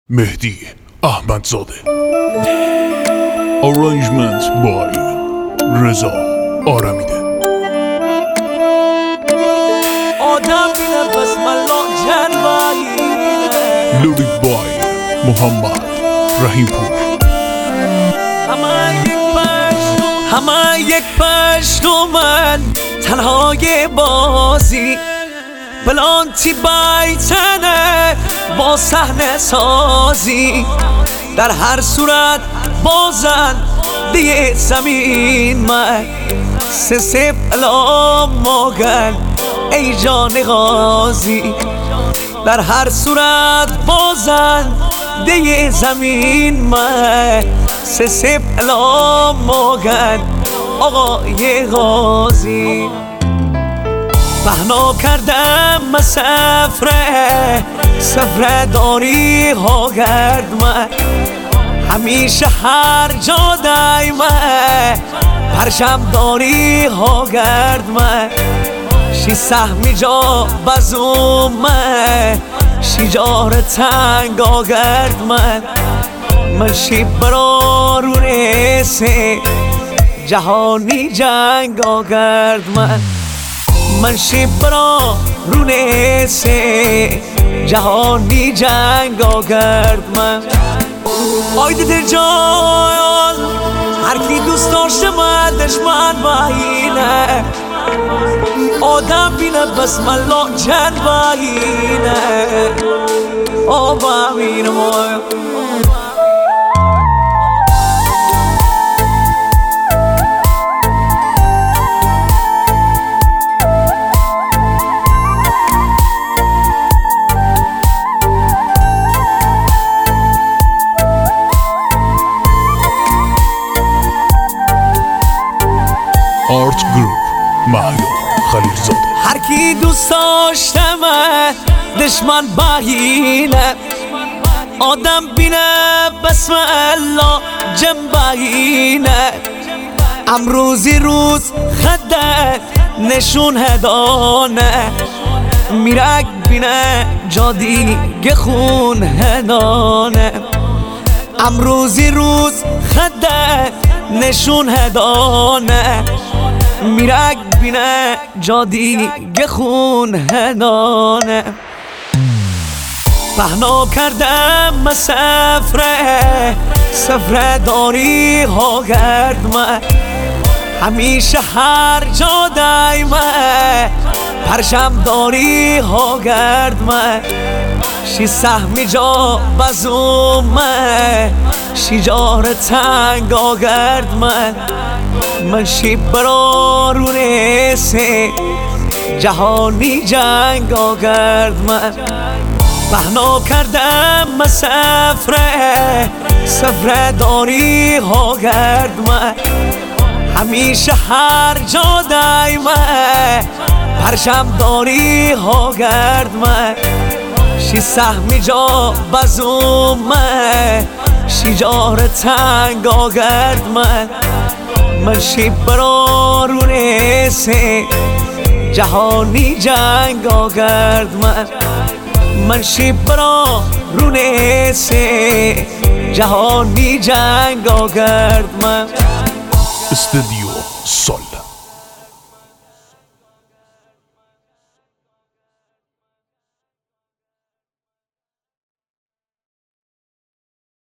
مهدی احمدزاده. Arrangement by رضا آرمیده. آدم بینه بسم الله جنبایی لوریک بای محمد رحیم پور. همه یک پشت و من تنهای بازی بلانتی بیتنه با صحنه سازی در هر صورت بازن دیگه زمین من سه بلا ماگن ای جان غازی در هر صورت بازن دیگه زمین من سه بلا ماگن آقای غازی بهنا کردم سفره داری ها گرد من همیشه هر جا دایمه پرشم داری ها گرد من شی سهمی جا بزومه شی جار تنگ ها گرد من شی برارونه سه جهانی جنگ ها گرد من شیبرا رونه سه جهانی جنگ آگرد من آیده در جان هر کی دوست داشته من دشمن باینه آدم بینه بسم الله جن باینه آبا بینه آرت گروپ مهیار خلیلزاده. هر کی دوست داشته من دشمن باینه آدم بینه بسم الله جن باینه امروزی روز خدت نشون هدانه میرک بینه جا دیگه خون هدانه امروزی روز خدت نشون هدانه میرک بینه جا دیگه خون هدانه بهنا کردم سفره داری ها گرد من همیشه هر جا دایمه پرشم داری ها گرد من شی سهمی جا بزومه شی جار تنگ آگرد من شی برارونه سه جهانی جنگ آگرد من بهنا کردم سفره داری ها گرد من همیشه هر جا دایمه پرشم داری ها گرد من شی سهمی جا بزومه شی جار تنگ آگرد من شی برارونه سه جهانی جنگ آگرد من شی برارونه سه جهانی جنگ آگرد استودیو سال